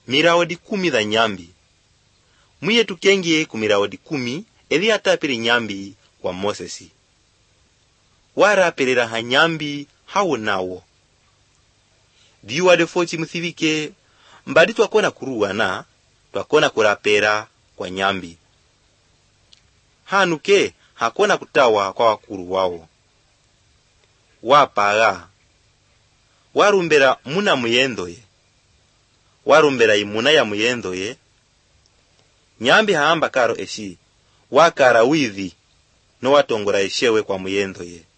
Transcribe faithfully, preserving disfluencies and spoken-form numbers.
mirawodi kumi dha nyambi. Mwiye tukengie ku mirawodi kumi evi atapiri nyambi kwa Mosesi. Warapelera ha nyambi hawo nawo. Diwa fochi muthivike mbadi twakona kuruwana, twakona kurapera kwa nyambi. Hanuke hakona kutawa kwa wakuru wao. Wapaga warumbera muna muyendoye, warumbera imuna ya muyendoye. Nyambi haamba karo eshi wakara wivi no watongora eshewe kwa muyendoye.